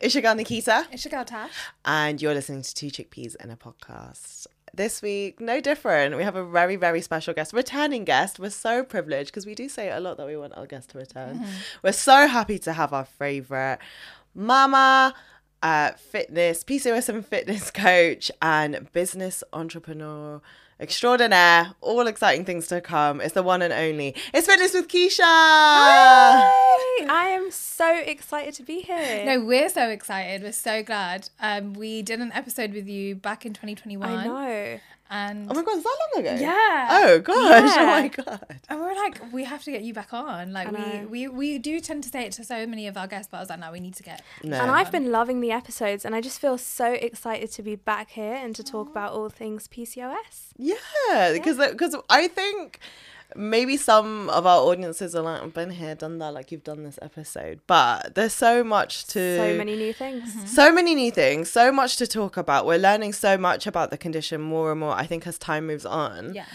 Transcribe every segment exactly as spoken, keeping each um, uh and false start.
It's your girl Nikita. It's your girl Tash. And you're listening to Two Chickpeas in a Podcast. This week, no different. We have a very, very special guest, returning guest. We're so privileged because we do say a lot that we want our guests to return. Mm-hmm. We're so happy to have our favourite mama, uh, fitness, P C O S and fitness coach and business entrepreneur extraordinaire. All exciting things to come. It's the one and only. It's Fitness with Keisha. Hi! I am so excited to be here. No, we're so excited. We're so glad. Um, we did an episode with you back in twenty twenty-one. I know. And oh my god, is that long ago? Yeah. Oh gosh. Yeah. Oh my god. And we we're like, we have to get you back on. Like we, we we do tend to say it to so many of our guests, but I was like, no, we need to get. No. And I've been loving the episodes, and I just feel so excited to be back here and to talk about all things P C O S. Yeah, because yeah. because I think maybe some of our audiences are like, I've been here, done that, like you've done this episode. But there's so much to... So many new things. Mm-hmm. So many new things, so much to talk about. We're learning so much about the condition more and more, I think, as time moves on. Yeah.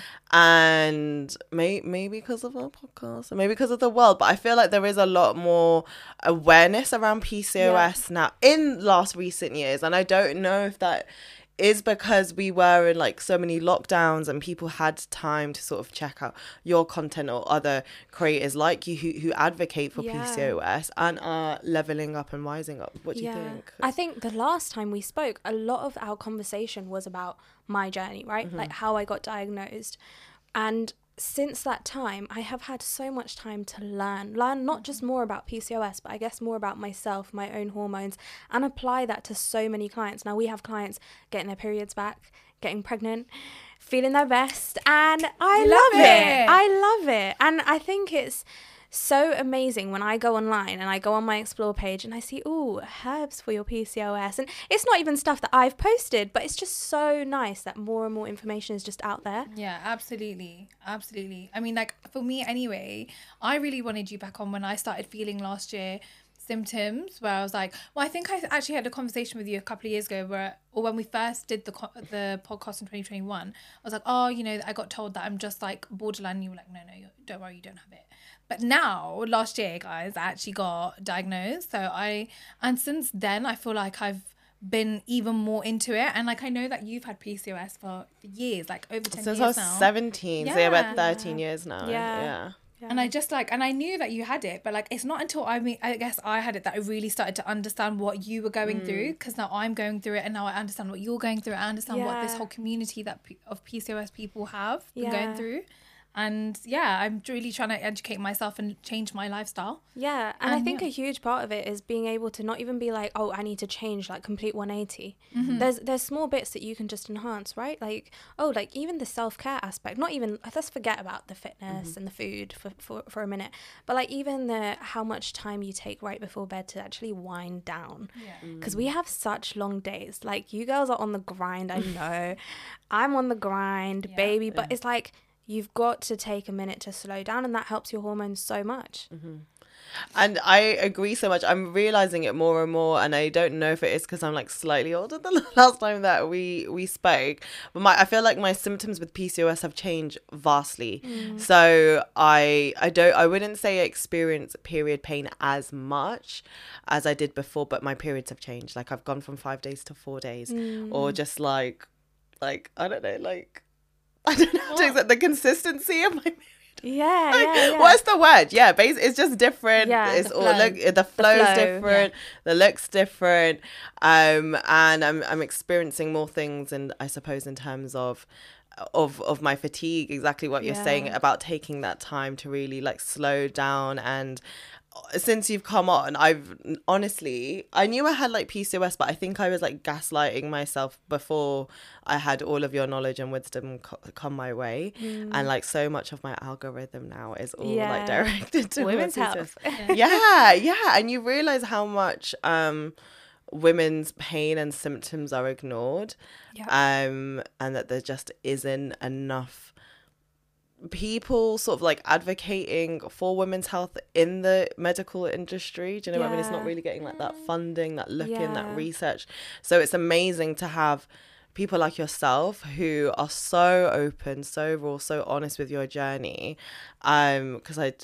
And may- maybe because of our podcast, or maybe because of the world, but I feel like there is a lot more awareness around P C O S yeah. now in last recent years. And I don't know if that... is because we were in like so many lockdowns and people had time to sort of check out your content or other creators like you who, who advocate for yeah. P C O S and are leveling up and rising up. What do yeah. you think? I think the last time we spoke, a lot of our conversation was about my journey, right? Mm-hmm. Like how I got diagnosed. And since that time, I have had so much time to learn, learn not just more about P C O S, but I guess more about myself, my own hormones, and apply that to so many clients. Now we have clients getting their periods back, getting pregnant, feeling their best, and I love, love it. it. I love it. And I think it's so amazing when I go online and I go on my explore page and I see, ooh, herbs for your P C O S. And it's not even stuff that I've posted, but it's just so nice that more and more information is just out there. Yeah, absolutely. Absolutely. I mean, like for me anyway, I really wanted you back on when I started feeling last year symptoms where I was like, well, I think I actually had a conversation with you a couple of years ago where, or when we first did the the podcast in twenty twenty-one, I was like, oh, you know, I got told that I'm just like borderline. And you were like, no, no, you, don't worry, you don't have it. But now, last year, guys, I actually got diagnosed. So I, and since then, I feel like I've been even more into it. And like, I know that you've had P C O S for years, like over ten Since years now. Since I was seventeen, yeah. so yeah, about thirteen years now. Yeah. yeah. Yeah. And I just like, and I knew that you had it, but like, it's not until I mean, I guess I had it that I really started to understand what you were going mm. through. Because now I'm going through it, and now I understand what you're going through. I understand yeah. what this whole community that of P C O S people have been yeah. going through. And yeah, I'm really trying to educate myself and change my lifestyle. Yeah, and, and I think yeah. a huge part of it is being able to not even be like, oh, I need to change, like complete one eighty. Mm-hmm. There's there's small bits that you can just enhance, right? Like, oh, like even the self-care aspect, not even, let's forget about the fitness mm-hmm. and the food for, for, for a minute, but like even the how much time you take right before bed to actually wind down. Because yeah. mm. we have such long days. Like you girls are on the grind, I know. I'm on the grind, yeah. baby, but it's like, you've got to take a minute to slow down, and that helps your hormones so much. Mm-hmm. And I agree so much. I'm realizing it more and more, and I don't know if it is because I'm like slightly older than the last time that we we spoke. But my I feel like my symptoms with P C O S have changed vastly. Mm. So I I don't I wouldn't say I experience period pain as much as I did before, but my periods have changed. Like I've gone from five days to four days, mm. or just like like I don't know like. I don't know how to explain the consistency of my period. Yeah, like, yeah, yeah. What's the word? Yeah, basically, it's just different. Yeah, it's the all flow. look. The flow's the flow, different. Yeah. The look's different. Um, and I'm I'm experiencing more things, and I suppose in terms of. of of my fatigue, exactly what you're yeah. saying about taking that time to really like slow down. And since you've come on, I've honestly I knew I had like P C O S, but I think I was like gaslighting myself before I had all of your knowledge and wisdom co- come my way. Mm. And like so much of my algorithm now is all yeah. like directed to women's health. yeah yeah and you realize how much um women's pain and symptoms are ignored. Yep. um and that there just isn't enough people sort of like advocating for women's health in the medical industry. Do you know yeah. what I mean? It's not really getting like that funding, that look in, yeah. that research. So it's amazing to have people like yourself who are so open, so raw, so honest with your journey. Um, because I just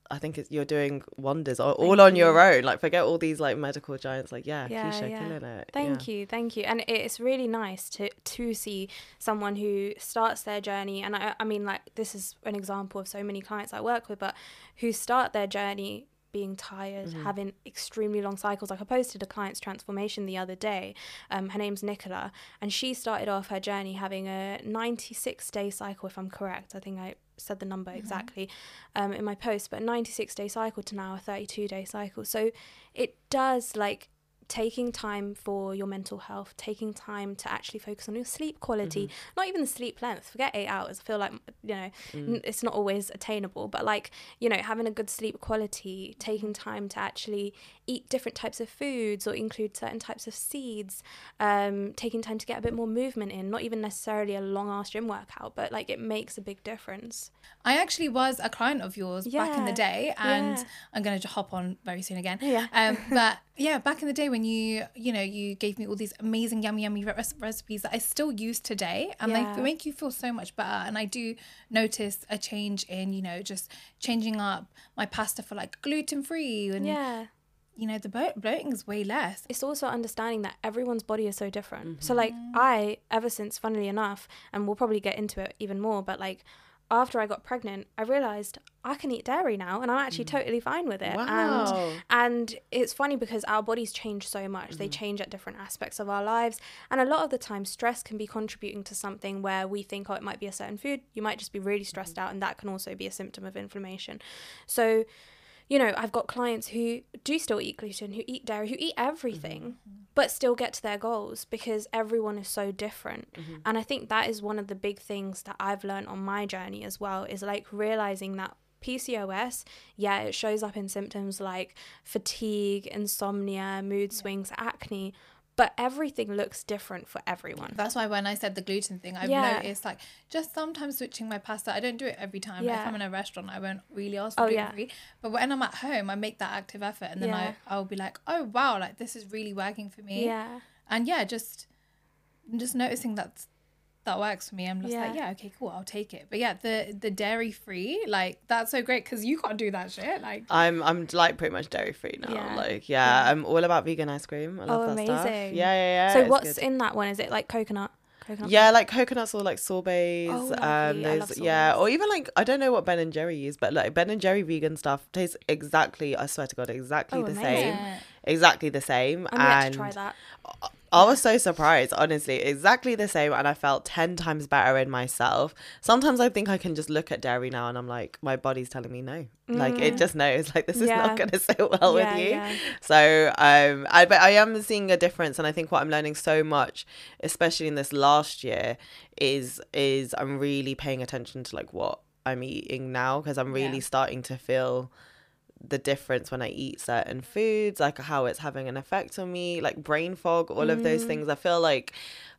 I think it's, you're doing wonders all, all on your own. Like, forget all these like medical giants. Like, yeah, Yeah, Keisha, yeah. killing it. Thank yeah. you, thank you. And it's really nice to to see someone who starts their journey. And I, I mean, like, this is an example of so many clients I work with, but who start their journey being tired, Mm-hmm. having extremely long cycles. Like, I posted a client's transformation the other day. Um, her name's Nicola, and she started off her journey having a ninety-six day cycle, if I'm correct. I think I said the number Mm-hmm. exactly um, in my post, but a ninety-six day cycle to now a thirty-two day cycle. So it does, like, taking time for your mental health, taking time to actually focus on your sleep quality, Mm-hmm. not even the sleep length, forget eight hours. I feel like, you know, Mm. n- it's not always attainable, but like, you know, having a good sleep quality, taking time to actually eat different types of foods or include certain types of seeds, um, taking time to get a bit more movement in, not even necessarily a long ass gym workout, but like it makes a big difference. I actually was a client of yours back in the Yeah, day, and yeah. I'm going to hop on very soon again. Yeah. Um, but yeah, back in the day when you, you know, you gave me all these amazing, yummy, yummy re- recipes that I still use today, and Yeah. they make you feel so much better. And I do notice a change in, you know, just changing up my pasta for like gluten free, and Yeah. you know, the bloat- bloating is way less. It's also understanding that everyone's body is so different. So like I, ever since, funnily enough, and we'll probably get into it even more, but like after I got pregnant, I realized I can eat dairy now, and I'm actually totally fine with it. Wow. And and it's funny because our bodies change so much. They change at different aspects of our lives, and a lot of the time stress can be contributing to something where we think, oh, it might be a certain food. You might just be really stressed out, and that can also be a symptom of inflammation. So, you know, I've got clients who do still eat gluten, who eat dairy, who eat everything, but still get to their goals because everyone is so different. And I think that is one of the big things that I've learned on my journey as well, is like realizing that P C O S, yeah, it shows up in symptoms like fatigue, insomnia, mood swings, acne, but everything looks different for everyone. That's why when I said the gluten thing, I've Yeah. noticed like just sometimes switching my pasta. I don't do it every time. Like, Yeah. if I'm in a restaurant, I won't really ask for Oh, gluten yeah. free. But when I'm at home, I make that active effort, and then Yeah. I I'll be like, oh wow, like this is really working for me. Yeah. And yeah, just just noticing that that works for me. I'm just Yeah. like, yeah, okay, cool, I'll take it. But yeah, the the dairy free, like that's so great because you can't do that shit. Like, I'm I'm like pretty much dairy free now. Yeah. Like yeah, I'm all about vegan ice cream. I love Oh, that stuff. amazing. Yeah, yeah, yeah. So it's what's good. in that one? Is it like coconut? Coconut? Yeah, like coconuts or like sorbets. Oh, lovely. um, I those love yeah, sorbets. or even like I don't know what Ben and Jerry use, but like Ben and Jerry vegan stuff tastes exactly. I swear to God, exactly Oh, the amazing. same. yeah. Exactly the same. I'm yet and to try that. I was so surprised, honestly. Exactly the same, and I felt ten times better in myself. Sometimes I think I can just look at dairy now and I'm like, my body's telling me no. Like it just knows, like this is Mm. Yeah. not going to sit well Yeah, with you. yeah. So, um, I but I am seeing a difference, and I think what I'm learning so much, especially in this last year, is is I'm really paying attention to like what I'm eating now, because I'm really Yeah. starting to feel the difference when I eat certain foods, like how it's having an effect on me, like brain fog, all of those things. I feel like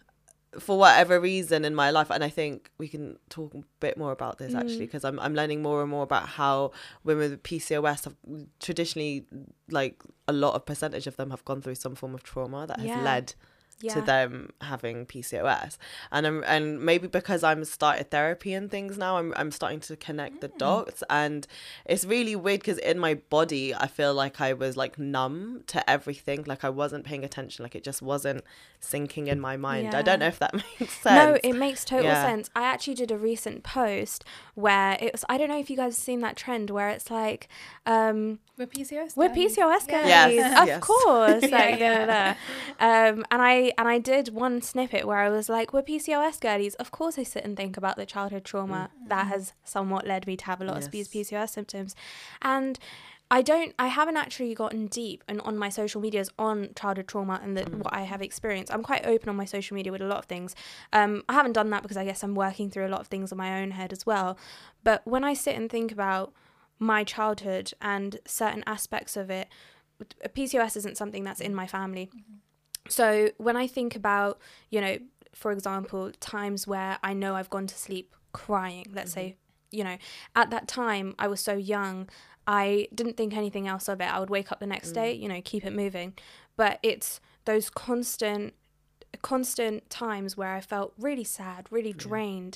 for whatever reason in my life, and I think we can talk a bit more about this actually, because I'm I'm learning more and more about how women with P C O S have traditionally, like a lot of percentage of them have gone through some form of trauma that has Yeah. led Yeah. to them having P C O S. And I'm, and maybe because I'm started therapy and things now, I'm I'm starting to connect the dots, and it's really weird because in my body I feel like I was like numb to everything, like I wasn't paying attention, like it just wasn't sinking in my mind. I Yeah. don't know if that makes sense. No, it makes total Yeah. sense. I actually did a recent post where it was, I don't know if you guys have seen that trend where it's like, um, We're P C O S. we're girlies. P C O S girlies. Yes, Of yes. course. Yeah, Like, yeah. da, da, da. Um, and I and I did one snippet where I was like, we're P C O S girlies. Of course I sit and think about the childhood trauma that has somewhat led me to have a lot of Yes. these P C O S symptoms. And I don't, I haven't actually gotten deep and on my social medias on childhood trauma and the, what I have experienced. I'm quite open on my social media with a lot of things. Um, I haven't done that because I guess I'm working through a lot of things on my own head as well. But when I sit and think about my childhood and certain aspects of it, P C O S isn't something that's in my family. So when I think about, you know, for example, times where I know I've gone to sleep crying, let's say, you know, at that time I was so young, I didn't think anything else of it. I would wake up the next day, you know, keep it moving. But it's those constant, constant times where I felt really sad, really drained,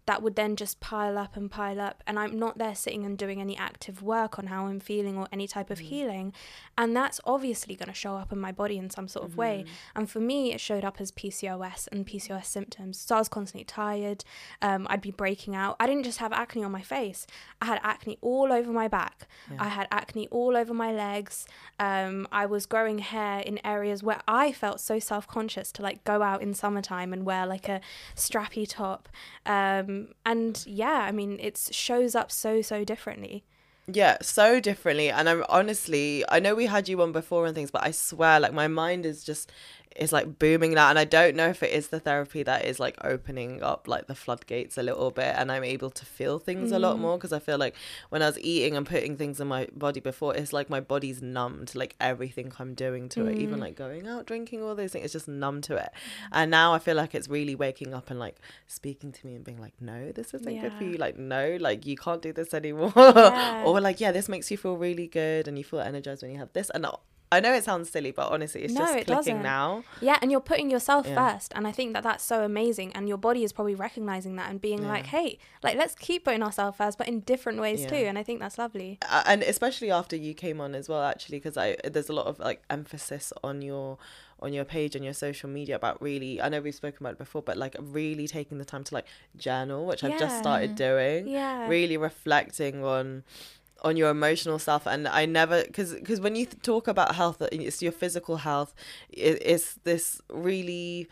that would then just pile up and pile up, and I'm not there sitting and doing any active work on how I'm feeling or any type of mm-hmm. healing, and that's obviously going to show up in my body in some sort of mm-hmm. way. And for me, it showed up as P C O S and P C O S symptoms. So I was constantly tired, um, I'd be breaking out. I didn't just have acne on my face, I had acne all over my back, yeah. I had acne all over my legs, um, I was growing hair in areas where I felt so self-conscious to like go out in summertime and wear like a strappy top, um, and yeah, I mean, it shows up so so differently. Yeah, so differently. And I'm honestly, I know we had you on before and things, but I swear, like, my mind is just is like booming now, and I don't know if it is the therapy that is like opening up like the floodgates a little bit, and I'm able to feel things mm. a lot more, because I feel like when I was eating and putting things in my body before, it's like my body's numb to like everything I'm doing to mm. it, even like going out, drinking, all those things, it's just numb to it. And now I feel like it's really waking up and like speaking to me and being like, no, this isn't yeah. good for you, like no, like you can't do this anymore. Yeah. Or like, yeah, this makes you feel really good and you feel energized when you have this. And I know it sounds silly, but honestly, it's no, just it clicking doesn't. Now. Yeah, and you're putting yourself yeah. first. And I think that that's so amazing. And your body is probably recognizing that and being yeah. like, hey, like, let's keep putting ourselves first, but in different ways yeah. too. And I think that's lovely. Uh, and especially after you came on as well, actually, because I there's a lot of like emphasis on your on your page, on your social media about really, I know we've spoken about it before, but like really taking the time to like journal, which yeah. I've just started doing. Yeah. Really reflecting on on your emotional self. And I never, because because when you th- talk about health, it's your physical health, it, it's this really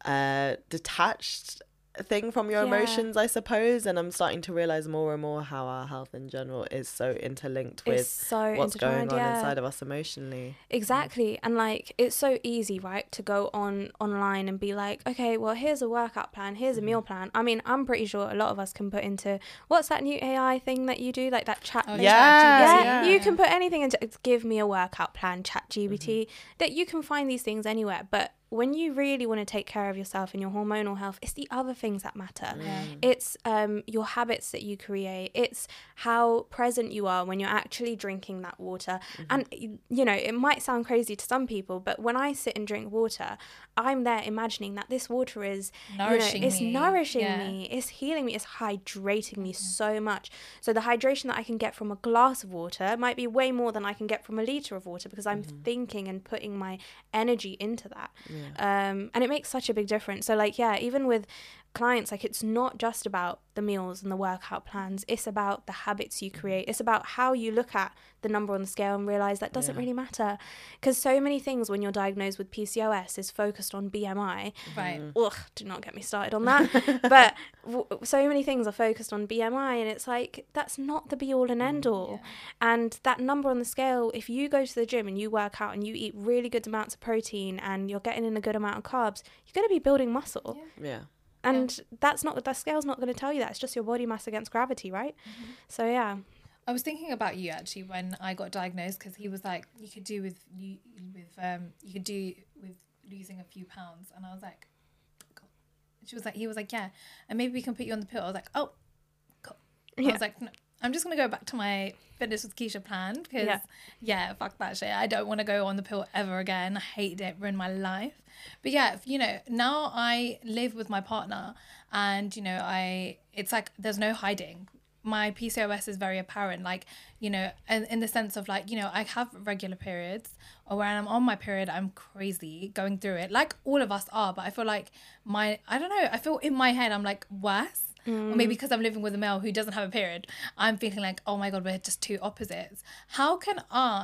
uh detached thing from your yeah. emotions, I suppose. And I'm starting to realize more and more how our health in general is so interlinked with so what's going on yeah. inside of us emotionally. Exactly. And like, it's so easy, right, to go on online and be like, okay, well, here's a workout plan, here's a mm-hmm. meal plan. I mean, I'm pretty sure a lot of us can put into, what's that new A I thing that you do, like that chat oh, yeah, yeah, yeah you can put anything into, give me a workout plan, chat G P T, mm-hmm. that you can find these things anywhere. But when you really want to take care of yourself and your hormonal health, it's the other things that matter. Yeah. It's um, your habits that you create. It's how present you are when you're actually drinking that water. Mm-hmm. And, you know, it might sound crazy to some people, but when I sit and drink water, I'm there imagining that this water is nourishing you know, it's me. nourishing yeah. me, it's healing me, it's hydrating me mm-hmm. so much. So the hydration that I can get from a glass of water might be way more than I can get from a litre of water, because I'm mm-hmm. thinking and putting my energy into that. Yeah. Um, and it makes such a big difference. So like, yeah, even with clients, like, it's not just about the meals and the workout plans, it's about the habits you create, it's about how you look at the number on the scale and realize that doesn't yeah. really matter, because so many things when you're diagnosed with P C O S is focused on B M I, right? Ugh, do not get me started on that. But w- so many things are focused on B M I, and it's like, that's not the be all and end all. Yeah. And that number on the scale, if you go to the gym and you work out and you eat really good amounts of protein and you're getting in a good amount of carbs, you're going to be building muscle. yeah, yeah. And yeah. that's not, the scale's not going to tell you that. It's just your body mass against gravity, right? Mm-hmm. So, yeah. I was thinking about you actually when I got diagnosed, because he was like, you could do with you with um you could do with losing a few pounds, and I was like, God. She was like, he was like, yeah, and maybe we can put you on the pill. I was like, oh, cool. Yeah. I was like, no, I'm just gonna go back to my Fitness with Keisha plan, because yeah. yeah, fuck that shit. I don't want to go on the pill ever again. I hate it, ruined my life. But yeah, you know, now I live with my partner, and you know, I it's like there's no hiding. My P C O S is very apparent, like, you know, in, in the sense of like, you know, I have regular periods, or when I'm on my period, I'm crazy going through it, like all of us are. But I feel like my, I don't know, I feel in my head, I'm like worse. Mm. Or maybe because I'm living with a male who doesn't have a period, I'm feeling like, oh my God, we're just two opposites. How can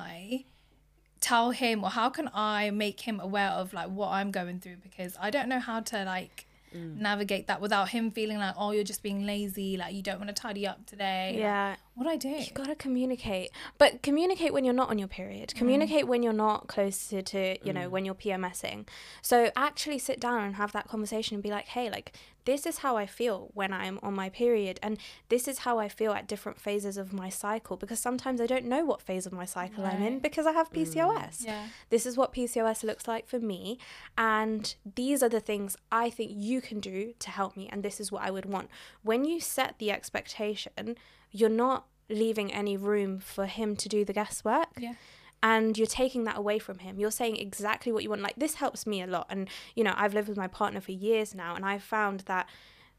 I tell him, or how can I make him aware of like what I'm going through? Because I don't know how to like Mm. navigate that without him feeling like, oh, you're just being lazy, like you don't want to tidy up today. Yeah. Like, what do I do? You gotta communicate, but communicate when you're not on your period. Communicate mm. when you're not close to, to you mm. know, when you're PMSing. So actually sit down and have that conversation and be like, hey, like, this is how I feel when I'm on my period, and this is how I feel at different phases of my cycle, because sometimes I don't know what phase of my cycle right. I'm in because I have P C O S. Mm. Yeah. This is what P C O S looks like for me, and these are the things I think you can do to help me, and this is what I would want. When you set the expectation, you're not leaving any room for him to do the guesswork. Yeah. And you're taking that away from him. You're saying exactly what you want. Like, this helps me a lot. And, you know, I've lived with my partner for years now, and I've found that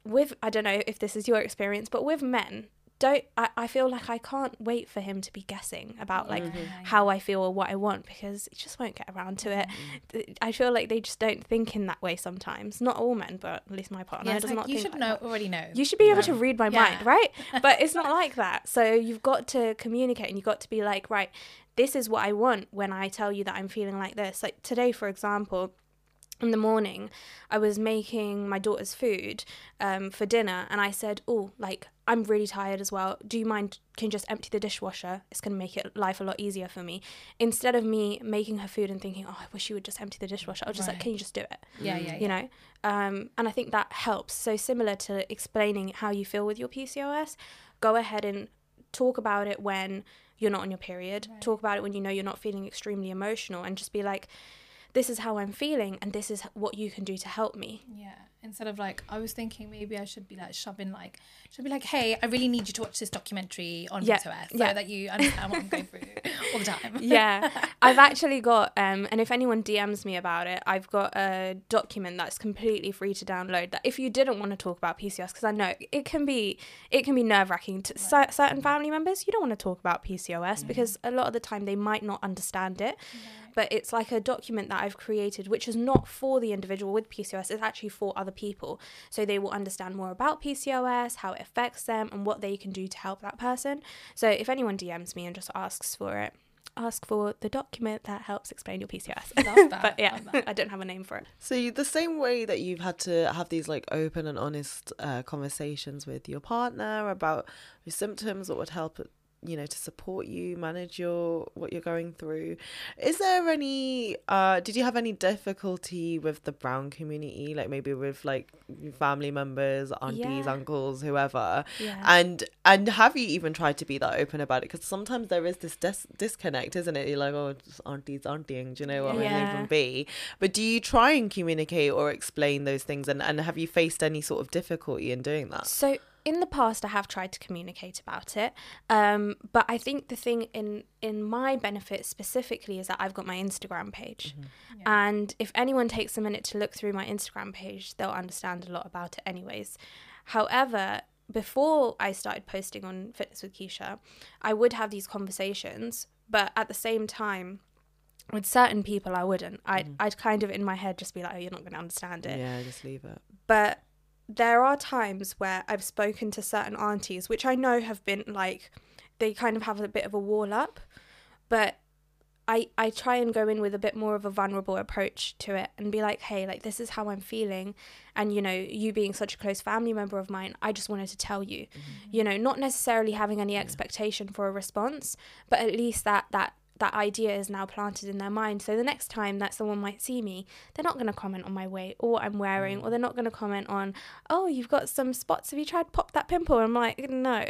with, I don't know if this is your experience, but with men, don't I, I feel like I can't wait for him to be guessing about like Yeah. how I feel or what I want, because he just won't get around to it. Mm-hmm. I feel like they just don't think in that way sometimes. Not all men, but at least my partner Yeah, it's does like, not you think should like know that. already know. You should be able Yeah. to read my Yeah. mind, right? But it's not like that. So you've got to communicate, and you've got to be like, right, this is what I want when I tell you that I'm feeling like this. Like today, for example, in the morning, I was making my daughter's food um, for dinner, and I said, oh, like, I'm really tired as well. Do you mind, can you just empty the dishwasher? It's going to make it life a lot easier for me. Instead of me making her food and thinking, oh, I wish you would just empty the dishwasher, I was just like, Right. can you just do it? Yeah, yeah, yeah. You know? Um, and I think that helps. So similar to explaining how you feel with your P C O S, go ahead and talk about it when you're not on your period. Right. Talk about it when you know you're not feeling extremely emotional, and just be like, this is how I'm feeling, and this is what you can do to help me. Yeah. Instead of like, I was thinking maybe I should be like shoving like, should be like, hey, I really need you to watch this documentary on Yeah, P C O S so yeah. that you understand what I'm going through all the time. Yeah, I've actually got, um, and if anyone D Ms me about it, I've got a document that's completely free to download. That if you didn't want to talk about P C O S, because I know it can be, it can be nerve wracking to cer- certain family members. You don't want to talk about P C O S because a lot of the time they might not understand it. But it's like a document that I've created, which is not for the individual with P C O S. It's actually for other people, so they will understand more about P C O S, how it affects them, and what they can do to help that person. So if anyone D Ms me and just asks for it, ask for the document that helps explain your P C O S. Love that, But yeah, love that. I don't have a name for it. So you, the same way that you've had to have these like open and honest uh, conversations with your partner about your symptoms, what would help, you know, to support you manage your what you're going through. Is there any uh did you have any difficulty with the brown community, like maybe with like your family members, aunties, Yeah. uncles, whoever? Yeah. And and have you even tried to be that open about it? Because sometimes there is this dis- disconnect, isn't it? You're like, oh, just auntie's auntying, do you know what would it Yeah. even be? But do you try and communicate or explain those things, and, and have you faced any sort of difficulty in doing that? So in the past, I have tried to communicate about it, um, but I think the thing in in my benefit specifically is that I've got my Instagram page, and if anyone takes a minute to look through my Instagram page, they'll understand a lot about it, anyways. However, before I started posting on Fitness with Keisha, I would have these conversations, but at the same time, with certain people, I wouldn't. I'd I'd kind of in my head just be like, oh, you're not going to understand it. Yeah, just leave it. But there are times where I've spoken to certain aunties, which I know have been like, they kind of have a bit of a wall up, but I, I try and go in with a bit more of a vulnerable approach to it and be like, hey, like, this is how I'm feeling. And, you know, you being such a close family member of mine, I just wanted to tell you, you know, not necessarily having any expectation for a response, but at least that, that, that idea is now planted in their mind. So the next time that someone might see me, they're not going to comment on my weight or what I'm wearing, or they're not going to comment on, oh, you've got some spots, have you tried to pop that pimple? I'm like, no,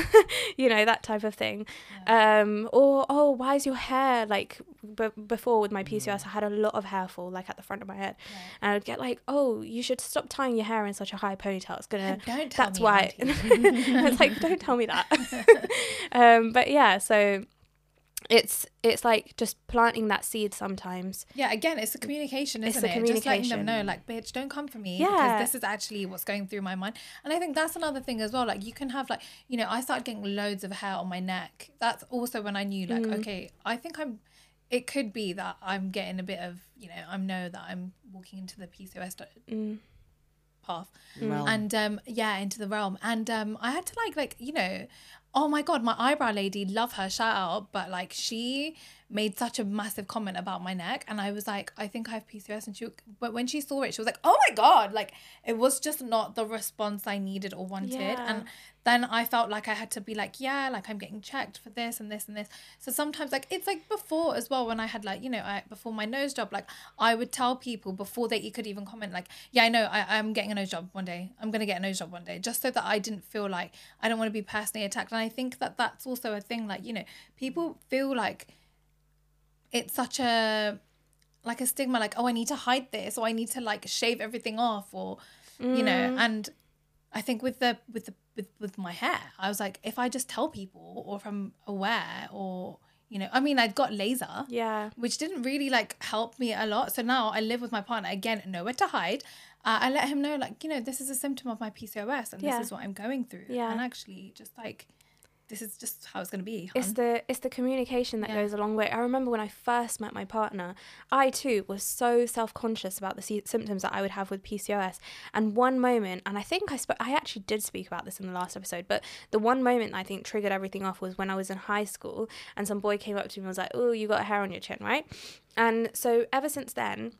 you know, that type of thing. Yeah. Um, or, oh, why is your hair, like b- before with my P C O S, I had a lot of hair fall, like at the front of my head. Yeah. And I'd get like, oh, you should stop tying your hair in such a high ponytail. It's going to, don't tell that's me, why. It's like, don't tell me that. um, but yeah, so it's it's like just planting that seed sometimes. Yeah, again, it's a communication, isn't It's a it? Just letting communication. them know, like, bitch, don't come for me, Yeah. because this is actually what's going through my mind. And I think that's another thing as well. Like, you can have, like, you know, I started getting loads of hair on my neck. That's also when I knew, like, Mm. okay, I think I'm, it could be that I'm getting a bit of, you know, I know that I'm walking into the P C O S Mm. path. Realm. And um yeah, into the realm. And um I had to like like you know, oh my god, my eyebrow lady, love her, shout out, but like she made such a massive comment about my neck, and I was like, I think I have P C O S. And she, but when she saw it, she was like, oh my god, like it was just not the response I needed or wanted. Yeah. And then I felt like I had to be like, yeah, like I'm getting checked for this and this and this. So sometimes, like, it's like before as well, when I had like, you know, I, before my nose job, like I would tell people before they could even comment, like, yeah, I know I, I'm getting a nose job one day. I'm going to get a nose job one day, just so that I didn't feel like I don't want to be personally attacked. And I think that that's also a thing, like, you know, people feel like it's such a, like a stigma, like, oh, I need to hide this, or I need to like shave everything off, or, you know, and I think with the, with the, with, with my hair, I was like, if I just tell people, or if I'm aware, or, you know, I mean, I got laser, Yeah. which didn't really like help me a lot. So now I live with my partner, again, nowhere to hide. Uh, I let him know, like, you know, this is a symptom of my P C O S and Yeah. this is what I'm going through. Yeah. And actually just like, this is just how it's going to be. It's hon. the it's the communication that Yeah. goes a long way. I remember when I first met my partner, I too was so self-conscious about the sy- symptoms that I would have with P C O S. And one moment, and I think I sp- I actually did speak about this in the last episode, but the one moment I think triggered everything off was when I was in high school and some boy came up to me and was like, "Oh, you got a hair on your chin, right?" And so ever since then,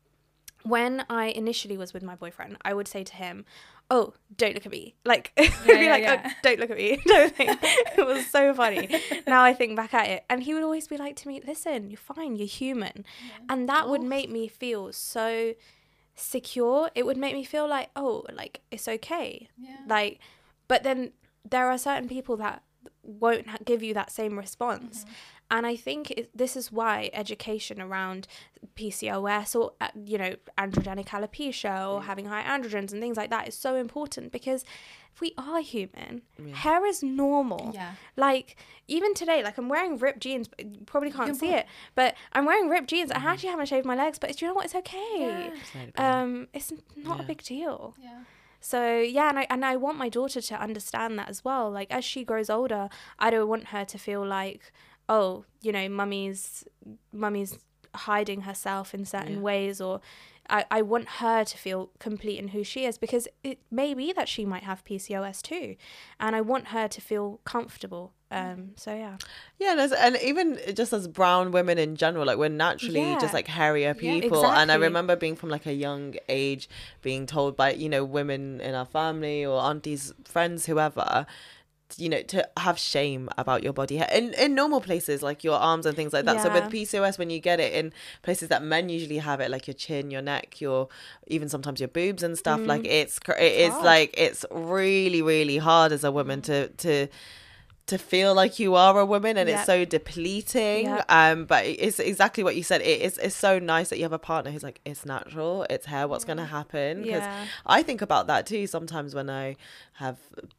when I initially was with my boyfriend, I would say to him, "Oh, don't look at me." Like, yeah, be yeah, like, yeah. "Oh, don't look at me." Don't think. It was so funny. Now I think back at it. And he would always be like to me, "Listen, you're fine, you're human." Yeah. And that would Oh. make me feel so secure. It would make me feel like, oh, like, it's okay. Yeah. Like, but then there are certain people that won't ha- give you that same response. Mm-hmm. And I think it, this is why education around P C O S or, uh, you know, androgenic alopecia or having high androgens and things like that is so important, because if we are human, Yeah. hair is normal. Yeah. Like, even today, like, I'm wearing ripped jeans, but you probably can't can see put- it, but I'm wearing ripped jeans. I actually haven't shaved my legs, but it's, you know what? It's okay. Yeah. Slightly better. Um, it's not a Yeah. big deal. Yeah. So yeah, and I and I want my daughter to understand that as well. Like, as she grows older, I don't want her to feel like, oh, you know, mummy's mummy's hiding herself in certain Yeah. ways, or I, I want her to feel complete in who she is, because it may be that she might have P C O S too, and I want her to feel comfortable. Um, so yeah. Yeah, and, as, and even just as brown women in general, like, we're naturally Yeah. just like hairier Yeah. people. And I Exactly. remember being from like a young age being told by, you know, women in our family or aunties, friends, whoever, you know, to have shame about your body hair in, in normal places like your arms and things like that. So Yeah. with P C O S, when you get it in places that men usually have it, like your chin, your neck, your even sometimes your boobs and stuff, like it's cr- it is hard. like it's really really hard as a woman to to to feel like you are a woman, and Yep. it's so depleting. Yep. Um but it's exactly what you said. It is it's so nice that you have a partner who's like, it's natural, it's hair, what's gonna happen? Because Yeah. I think about that too sometimes when I have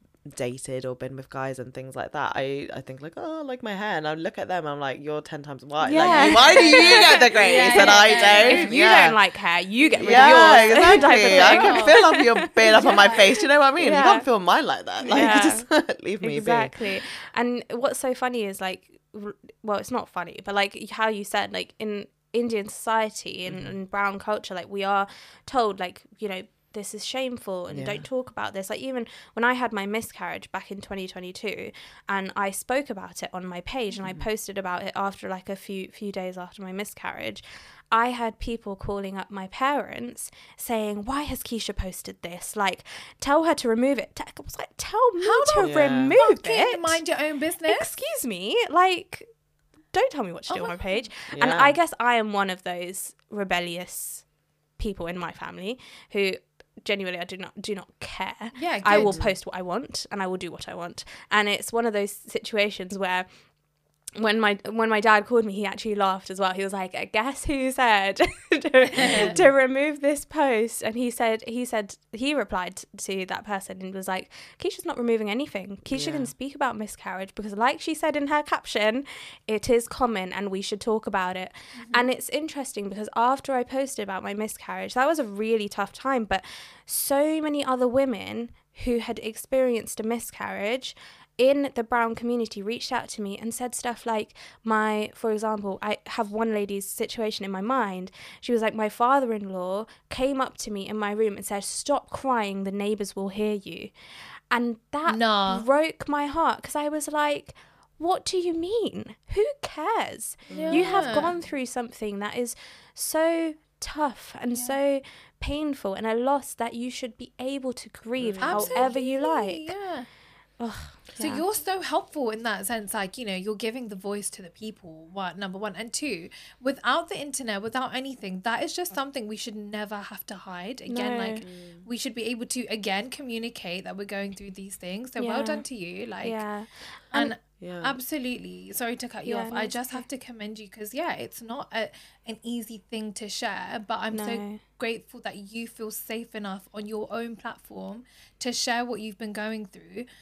dated or been with guys and things like that. I I think like, oh, I like my hair, and I look at them, I'm like, you're ten times white. Yeah. Like, why do you get the grace Yeah, and yeah, I yeah. don't? If you Yeah. don't like hair, you get rid Yeah, of yours. exactly. type of I thing. can feel up your beard up on my face. You know what I mean? Yeah. You can't feel mine like that. Like, Yeah. just leave me Exactly. And what's so funny is, like, r- well, it's not funny, but like how you said, like, in Indian society and, Mm-hmm. and brown culture, like, we are told, like, you know, this is shameful and Yeah. don't talk about this. Like, even when I had my miscarriage back in twenty twenty-two, and I spoke about it on my page and I posted about it after like a few few days after my miscarriage, I had people calling up my parents saying, "Why has Keisha posted this? Like, tell her to remove it." I was like, "Tell me to Yeah. remove Can it? you mind your own business? Excuse me, like, don't tell me what to do Oh on my my page." be. And Yeah. I guess I am one of those rebellious people in my family who genuinely I do not do not care. Yeah, I will good. post what I want and I will do what I want. And it's one of those situations where when my when my dad called me, he actually laughed as well. He was like, "Guess who said to, to remove this post?" And he said he said he replied to that person and was like, "Keisha's not removing anything. Keisha Yeah. can speak about miscarriage because, like she said in her caption, it is common and we should talk about it." And it's interesting because after I posted about my miscarriage, that was a really tough time, but so many other women who had experienced a miscarriage in the brown community reached out to me and said stuff like, my, for example, I have one lady's situation in my mind. She was like, my father-in-law came up to me in my room and said, "Stop crying, the neighbours will hear you." And that Nah. broke my heart because I was like, what do you mean? Who cares? You have Yeah. gone through something that is so tough and Yeah. so painful, and a loss that you should be able to grieve however you Absolutely, like. Yeah. Ugh, So yeah. you're so helpful in that sense, like, you know, you're giving the voice to the people, what, number one. And two, without the internet, without anything, that is just something we should never have to hide. Again, No. like, we should be able to, again, communicate that we're going through these things. So well Yeah. done to you. Like, yeah. and Yeah. absolutely, sorry to cut you Yeah, off. no, I it's just okay. have to commend you because, yeah, it's not a, an easy thing to share, but I'm so No. grateful that you feel safe enough on your own platform to share what you've been going through.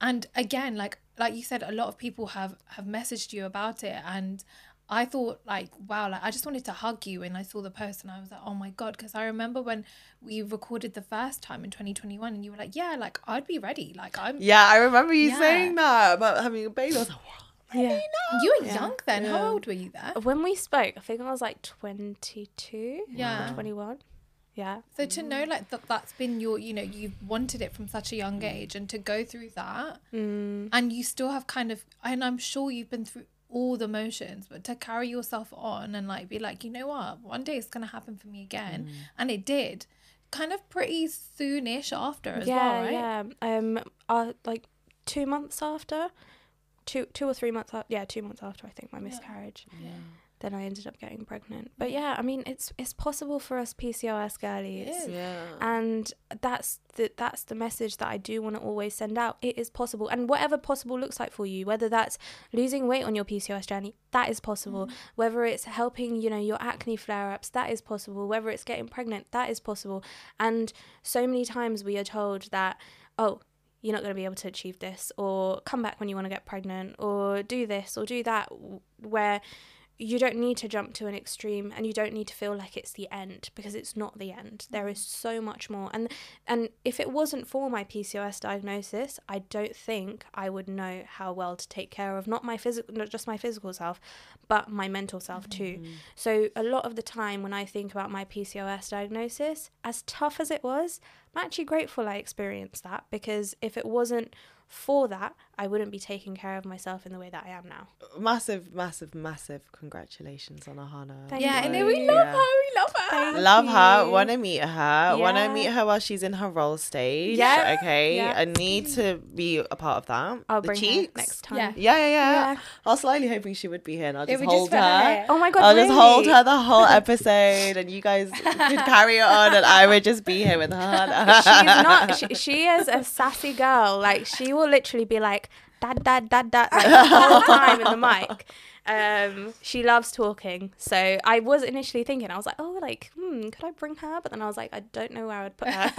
and again, like like you said, a lot of people have have messaged you about it, and I thought like, wow, like I just wanted to hug you. And I saw the post and I was like, oh my God. Because I remember when we recorded the first time in twenty twenty-one and you were like, yeah, like I'd be ready. Like I'm. Yeah, I remember you Yeah. saying that about having a baby. I was like, wow. Yeah. You were Yeah. young then. Yeah. How old were you there? When we spoke, I think I was like twenty-two Yeah. or twenty-one. Yeah. So to know like that that's been your, you know, you've wanted it from such a young age, and to go through that, Mm. and you still have kind of, and I'm sure you've been through all the motions, but to carry yourself on and like be like, you know what, one day it's gonna happen for me again, and it did, kind of pretty soonish after as yeah, well, right? yeah. Um, uh, like two months after, two, two or three months. After, yeah, two months after I think my miscarriage. Yeah. Then I ended up getting pregnant. But yeah, I mean, it's it's possible for us P C O S girlies. It is. Yeah. And that's the that's the message that I do want to always send out. It is possible, and whatever possible looks like for you, whether that's losing weight on your P C O S journey, that is possible. Mm. Whether it's helping, you know, your acne flare-ups, that is possible. Whether it's getting pregnant, that is possible. And so many times we are told that, oh, you're not going to be able to achieve this, or come back when you want to get pregnant, or do this or do that, where you don't need to jump to an extreme, and you don't need to feel like it's the end, because it's not the end. There is so much more. And and if it wasn't for my P C O S diagnosis, I don't think I would know how well to take care of not my physical, not just my physical self, but my mental self too. Mm-hmm. So a lot of the time when I think about my P C O S diagnosis, as tough as it was, I'm actually grateful I experienced that, because if it wasn't for that, I wouldn't be taking care of myself in the way that I am now. Massive, massive, massive congratulations on Ahana. Thank Yeah, and then you. we love Yeah. her. We love her. Thank Love her. you. Want to meet her. Want to Yeah. meet her while she's in her role stage. Yeah. Okay. Yeah. I need to be a part of that. I'll the bring cheeks. her next time. Yeah. Yeah, yeah, yeah, Yeah. I was slightly hoping she would be here, and I'll It just would hold just for her. her. Oh my god, I'll really? just hold her the whole episode, and you guys could carry it on, and I would just be here with her. She's not. She, she is a sassy girl. Like, she will literally be like, dad, dad, dad, dad, like the whole time in the mic. Um, she loves talking. So I was initially thinking, I was like, oh, like, hmm, could I bring her? But then I was like, I don't know where I would put her.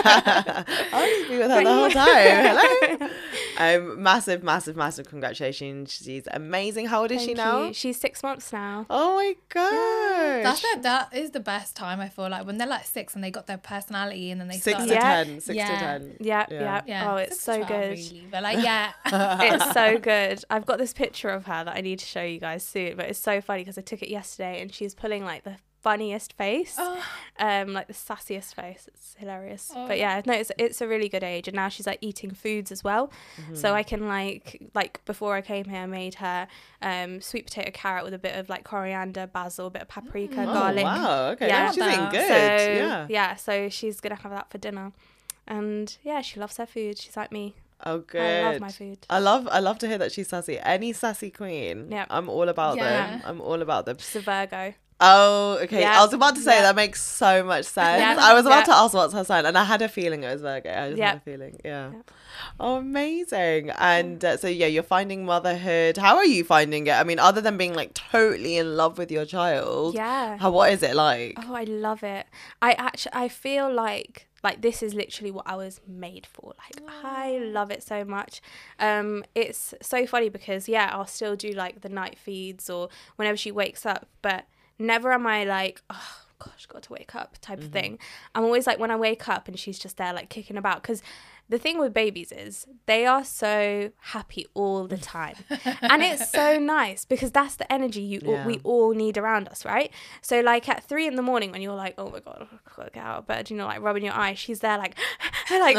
I'll just be with her the whole time. Hello. Um, massive, massive, massive congratulations. She's amazing. How old is she Thank now? you. She's six months now. Oh my gosh. That's the, that is the best time, I feel like, when they're like six and they got their personality, and then they Six start to like, Yeah. ten. Six Yeah. to ten. Yeah, Yeah. yeah. yeah, Oh, it's six so to twelve, good. really. But like, yeah. It's so good. I've got this picture of her that I need to show you guys soon, but it's so funny because I took it yesterday and she's pulling like the funniest face, Oh. um, like the sassiest face. It's hilarious. Oh. But yeah, no, it's it's a really good age, and now she's like eating foods as well. Mm-hmm. So I can like like before I came here, I made her um sweet potato carrot with a bit of like coriander, basil, a bit of paprika, Mm. Oh, garlic. wow. Okay. Yeah. She's eating So, good. So yeah. yeah, so she's gonna have that for dinner, and yeah, she loves her food. She's like me. Oh, good. I love my food. I love I love to hear that she's sassy. Any sassy queen. Yeah. I'm all about Yeah. them. I'm all about them. She's a Virgo. Oh, okay. Yeah. I was about to say Yeah. that makes so much sense. Yeah. I was about Yeah. to ask what's her sign, and I had a feeling it was Virgo. I just Yeah. had a feeling. Yeah. Yeah. Oh, amazing. And uh, so yeah, you're finding motherhood. How are you finding it? I mean, other than being like totally in love with your child, Yeah. how what is it like? Oh, I love it. I actually, I feel like like this is literally what I was made for. Like, I love it so much. Um, it's so funny because yeah, I'll still do like the night feeds or whenever she wakes up, but never am I like, oh gosh, got to wake up type of thing. I'm always like, when I wake up and she's just there like kicking about, because the thing with babies is they are so happy all the time. And it's so nice because that's the energy you all, Yeah. we all need around us, right? So like at three in the morning when you're like, oh my God, I've got to get out of bed, you know, like rubbing your eyes, she's there like, like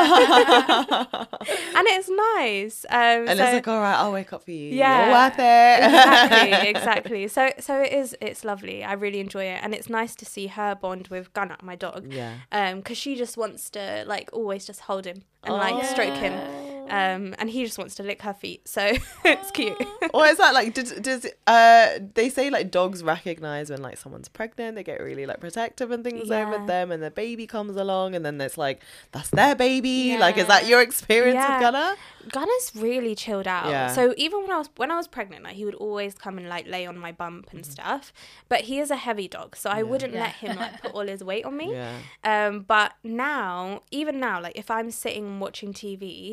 and it's nice. Um, And so, it's like, all right, I'll wake up for you. Yeah. You're worth it. exactly, exactly. So so it is, it's lovely. I really enjoy it. And it's nice to see her bond with Gunnar, my dog. Yeah. Um, because she just wants to like always just hold him and like Oh. stroke him. Um, and he just wants to lick her feet. So it's cute. Or is that like does, does uh they say like dogs recognize when like someone's pregnant, they get really like protective and things Yeah. over them, and the baby comes along and then it's like that's their baby. Like, is that Yeah. your experience Yeah. with Gunnar? Gunner's really chilled out. Yeah. So even when I was when I was pregnant, like he would always come and like lay on my bump and stuff. But he is a heavy dog, so I wouldn't Yeah. let him like put all his weight on me. Yeah. Um, but now, even now, like if I'm sitting watching T V,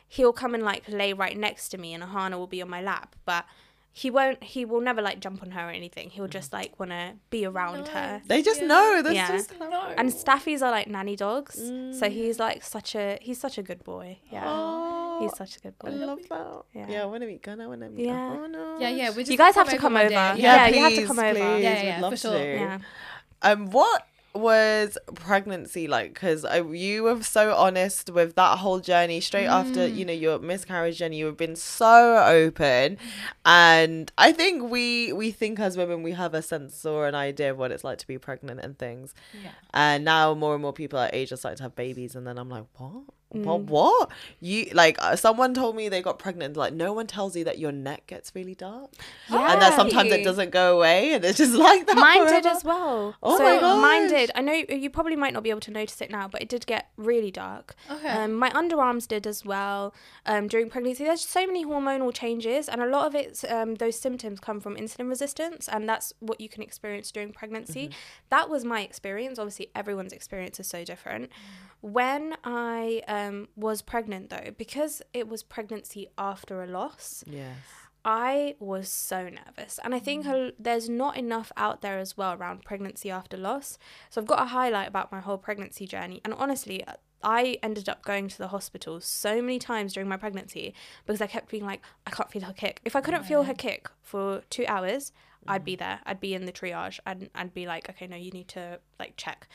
he'll come and like lay right next to me, and Ahana will be on my lap, but he won't he will never like jump on her or anything. He'll just like want to be around No. her. They just Yeah. know. That's Yeah. just No. And Staffies are like nanny dogs, Mm. so he's like such a he's such a good boy. Yeah, Oh, he's such a good I boy. love that. Yeah. Yeah, when are we gonna? When are we? Yeah. Oh, no. Yeah, yeah. We're just You guys gonna have to come one over. day. Yeah, Yeah, you have to please, come over. please. Yeah, We'd yeah, love for sure. to. Yeah. Um, what was pregnancy like? Because you were so honest with that whole journey straight after, you know, your miscarriage journey. You've been so open, and I think we we think as women we have a sense or an idea of what it's like to be pregnant and things. Yeah. And now more and more people our age are starting to have babies, and then I'm like, what? What? Mm. What? You like? Uh, someone told me they got pregnant. Like, no one tells you that your neck gets really dark, and that sometimes it Yay. doesn't go away, and it's just like that. Mine did forever. as well. Oh so my gosh. mine did. I know you probably might not be able to notice it now, but it did get really dark. Okay. Um, my underarms did as well. Um, during pregnancy, there's so many hormonal changes, and a lot of it's um, those symptoms come from insulin resistance, and that's what you can experience during pregnancy. That was my experience. Obviously, everyone's experience is so different. When I um, was pregnant, though, because it was pregnancy after a loss, Yes. I was so nervous, and I think a, there's not enough out there as well around pregnancy after loss. So I've got a highlight about my whole pregnancy journey, and honestly, I ended up going to the hospital so many times during my pregnancy because I kept being like, I can't feel her kick. If I couldn't feel her kick for two hours, I'd be there. I'd be in the triage. I'd, I'd be like, okay, no, you need to like check.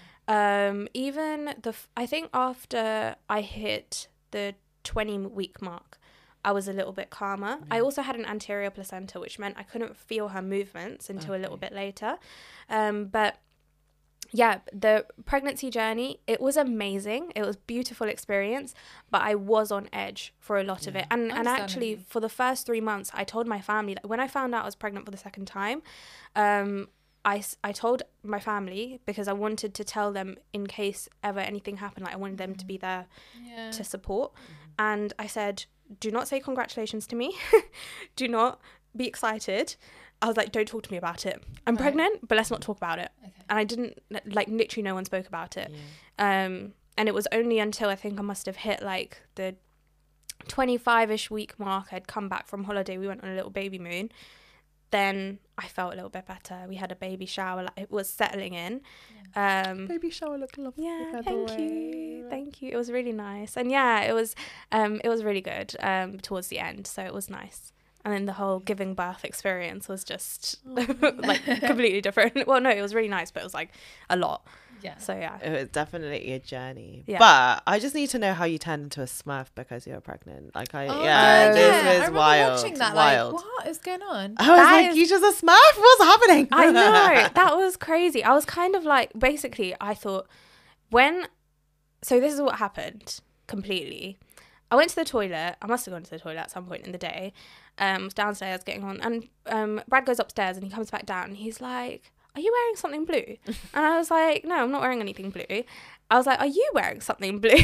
Um, even the, f- I think after I hit the twenty week mark, I was a little bit calmer. I also had an anterior placenta, which meant I couldn't feel her movements until a little bit later. Um, but yeah, the pregnancy journey, it was amazing. It was beautiful experience, but I was on edge for a lot of it. And and actually Understandably. for the first three months, I told my family that when I found out I was pregnant for the second time, um, I, s- I told my family because I wanted to tell them in case ever anything happened, like I wanted them to be there Yeah. to support. And I said, do not say congratulations to me. Do not be excited. I was like, don't talk to me about it. I'm Right. pregnant, but let's not talk about it. Okay. And I didn't, like, literally no one spoke about it. Um, and it was only until I think I must have hit like the twenty-five-ish week mark, I'd come back from holiday. We went on a little baby moon. Then I felt a little bit better. We had a baby shower. Like, it was settling in. Um, Baby shower looked lovely. yeah, by the thank way. you, thank you. It was really nice, and yeah, it was, um, it was really good. Um, towards the end, so it was nice. And then the whole giving birth experience was just like completely different. Well, no, it was really nice, but it was like a lot. Yeah. So yeah, It was definitely a journey. Yeah. But I just need to know how you turned into a Smurf because you're pregnant. Like, I, Oh, yeah, yeah, this yeah. I is remember wild. watching that, wild. like, what is going on? I was That like, is- you just a Smurf? What's happening? I know that was crazy. I was kind of like, basically, I thought when, so this is what happened completely. I went to the toilet. I must have gone to the toilet at some point in the day. Um, was downstairs getting on, and um, Brad goes upstairs and he comes back down and he's like, are you wearing something blue? And I was like, no, I'm not wearing anything blue. I was like, are you wearing something blue?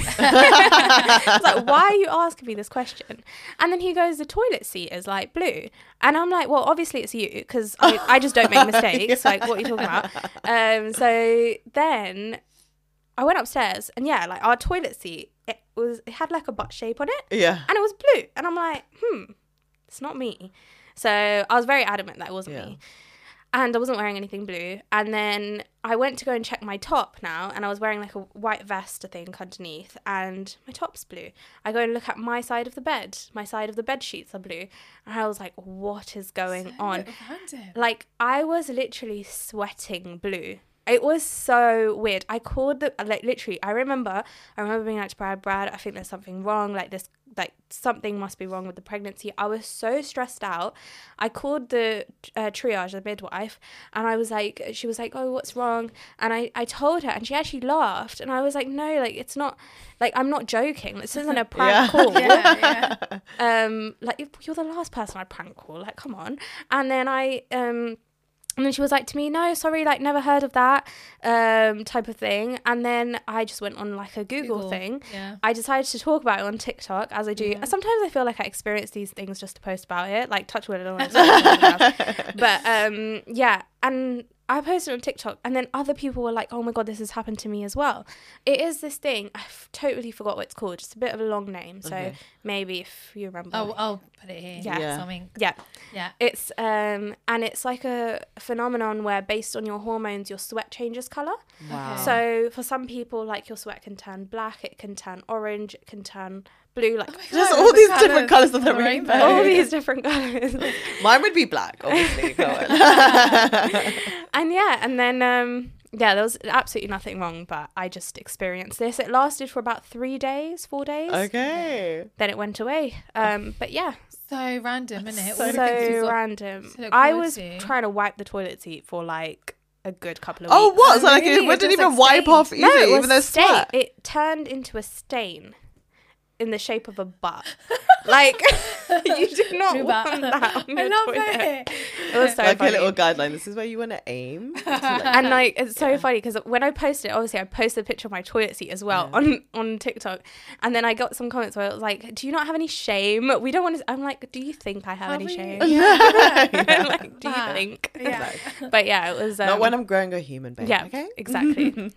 I was like, why are you asking me this question? And then he goes, the toilet seat is like blue. And I'm like, well, obviously it's you, because I, I just don't make mistakes. Like, what are you talking about? Um, so then I went upstairs, and yeah, like our toilet seat, it was, it had like a butt shape on it, Yeah. and it was blue. And I'm like, hmm, it's not me. So I was very adamant that it wasn't Yeah. me. And I wasn't wearing anything blue. And then I went to go and check my top now, and I was wearing like a white vest, I think, underneath, and my top's blue. I go and look at my side of the bed. My side of the bed sheets are blue. And I was like, what is going So on? random. Like, I was literally sweating blue. It was so weird. I called the, like, literally, I remember, I remember being like to Brad, Brad, I think there's something wrong, like this, like, something must be wrong with the pregnancy. I was so stressed out. I called the uh, triage, the midwife, and I was like, she was like, oh, what's wrong? And I, I told her, and she actually laughed, and I was like, no, like, it's not, like, I'm not joking. This isn't a prank Yeah. call. Yeah, yeah. Um, like, you're the last person I'd prank call, like, come on. And then I, um, and then she was like to me, no, sorry, like, never heard of that, um, type of thing. And then I just went on like a Google, Google, thing. yeah. I decided to talk about it on TikTok, as I do. Yeah. Sometimes I feel like I experience these things just to post about it, like touch wood, I don't want to say anything else. But um, yeah, and I posted on TikTok, and then other people were like, oh my God, this has happened to me as well. It is this thing. I f- totally forgot what it's called. It's a bit of a long name. So Okay. maybe if you remember. Oh, I'll put it here. Yeah. Yeah. Something. Yeah. Yeah. It's, um, and it's like a phenomenon where based on your hormones, your sweat changes color. Wow. Okay. So for some people, like your sweat can turn black, it can turn orange, it can turn blue, like Just God, all the these colours different colours of the the rainbow. rainbow. all these different colors. Mine would be black, obviously. Go on. And yeah, and then um yeah, there was absolutely nothing wrong, but I just experienced this. It lasted for about three days, four days. Okay. Then it went away. Um, but yeah, So random, isn't it? so, All the things we've got random. to look I forward was to. trying to wipe the toilet seat for like a good couple of Oh, weeks. what? Oh, So like really? it, it It didn't just, even like, wipe stained? off easily, No, it even was though stain. sweat. It turned into a stain in the shape of a butt. Like you do not True want butt. that on I your love toilet. it. It was so Like funny. a little guideline. This is where you want to aim. to, like, And like it's so Yeah. funny because when I posted, obviously I posted a picture of my toilet seat as well Yeah. on on TikTok, and then I got some comments where it was like, "Do you not have any shame? We don't want to." I'm like, "Do you think I have Have any you? shame?" Yeah. Like, do you Wow. think? Yeah. But yeah, it was. Um, Not when I'm growing a human baby. yeah, Okay. exactly.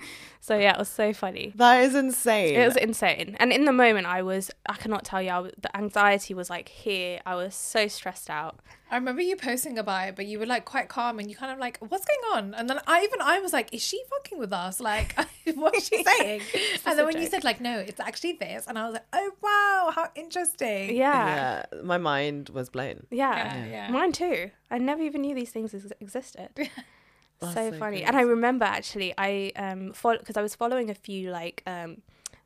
So yeah, it was so funny. That is insane. It was insane, and in the moment, I was. I cannot tell you. I was, the anxiety was like here. I was so stressed out. I remember you posting about it, but you were like quite calm and you kind of like, what's going on? And then I even I was like, is she fucking with us? Like, what is she saying? And then a when you joke. said like, no, it's actually this, and I was like, oh wow, how interesting. Yeah, yeah. My mind was blown. yeah, Yeah, yeah. mine too. I never even knew these things ex- existed. That's so so funny. crazy. And I remember actually, I um follow because I was following a few like um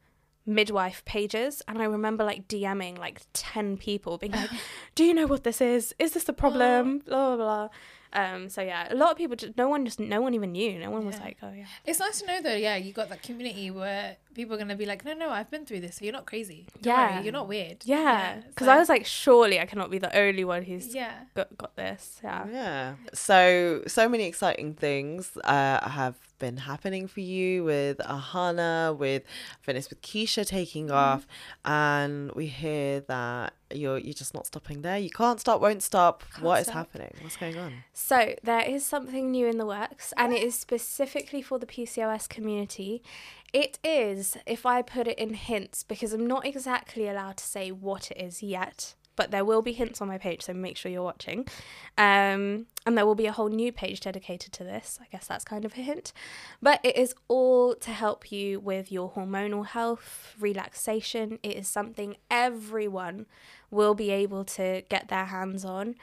midwife pages, and I remember like DMing like ten people being like, do you know what this is? Is this a problem? Blah blah blah. Um so yeah, a lot of people just no one just no one even knew. No one was Yeah. like, oh yeah. It's nice to know though, yeah, you got that community where people are going to be like, no, no, I've been through this, so you're not crazy. Don't Yeah. worry, you're not weird. Yeah, because so- I was like, surely I cannot be the only one who's yeah. got, got this. Yeah. Yeah. So so many exciting things uh, have been happening for you with Ahana, with Fitness with Keisha taking Mm-hmm. off, and we hear that you're you're just not stopping there. You can't stop, won't stop. Can't What is stop. happening? What's going on? So there is something new in the works, and it is specifically for the P C O S community. It is, if I put it in hints, because I'm not exactly allowed to say what it is yet, but there will be hints on my page, so make sure you're watching. Um, and there will be a whole new page dedicated to this. I guess that's kind of a hint. But it is all to help you with your hormonal health, relaxation. It is something everyone will be able to get their hands on.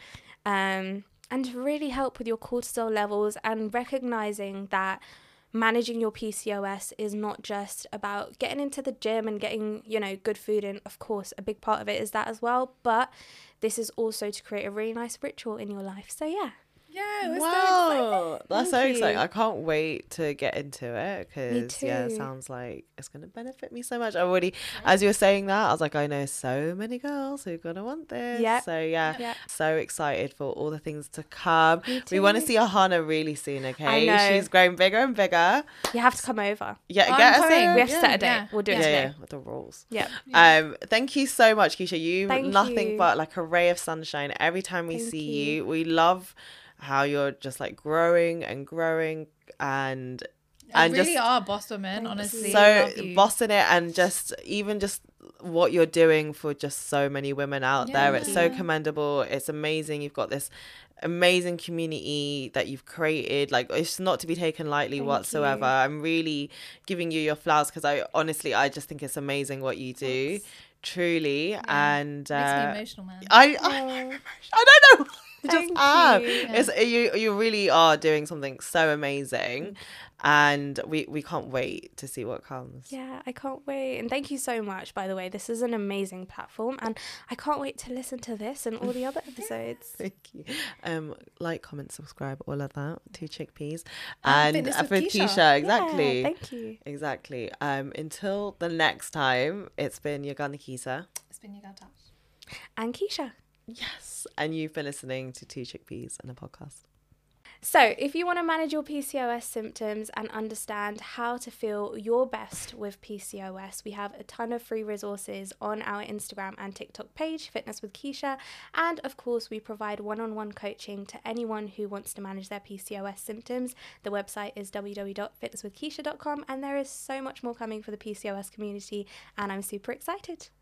Um, and to really help with your cortisol levels and recognizing that managing your P C O S is not just about getting into the gym and getting, you know, good food in. Of course, a big part of it is that as well, but this is also to create a really nice ritual in your life. So yeah. Yeah, it was so Wow, that's so Thank exciting. you. I can't wait to get into it because yeah, it too. sounds like it's going to benefit me so much. I already, as you were saying that, I was like, I know so many girls who are going to want this. Yep. So yeah, Yeah. so excited for all the things to come. Me We want to too. see Ahana really soon, okay? know. She's growing bigger and bigger. You have to come over. Yeah, I'm get us coming. in. We have to yeah. set a date. yeah. We'll do it Yeah, today. yeah, with the rules. Yeah. Um, thank you so much, Keisha. You Thank nothing you. but like a ray of sunshine every time we Thank see you. you. We love how you're just like growing and growing and and You really just are boss women, Thank honestly. you. so Love you. bossing it, and just even just what you're doing for just so many women out there. It's so Yeah. commendable. It's amazing. You've got this amazing community that you've created. Like, it's not to be taken lightly Thank whatsoever. you. I'm really giving you your flowers because I honestly I just think it's amazing what you do. Truly. And Makes uh, me emotional, man. I, I I don't know. You just Thank am. you. It's you. You really are doing something so amazing, and we we can't wait to see what comes. Yeah, I can't wait. And thank you so much, by the way. This is an amazing platform, and I can't wait to listen to this and all the other episodes. Thank you. Um, like, comment, subscribe, all of that. Two chickpeas, And and Fitness uh, with for Keisha. Keisha, exactly, Yeah, thank you. exactly. Um, until the next time, it's been Yagana Kisa. It's been your girl Tash. And Keisha. Yes, and you've been listening to Two Chickpeas and a podcast. So, if you want to manage your P C O S symptoms and understand how to feel your best with P C O S, we have a ton of free resources on our Instagram and TikTok page, Fitness with Keisha. And of course, we provide one-on-one coaching to anyone who wants to manage their P C O S symptoms. The website is w w w dot fitness with keisha dot com, and there is so much more coming for the P C O S community, and I'm super excited.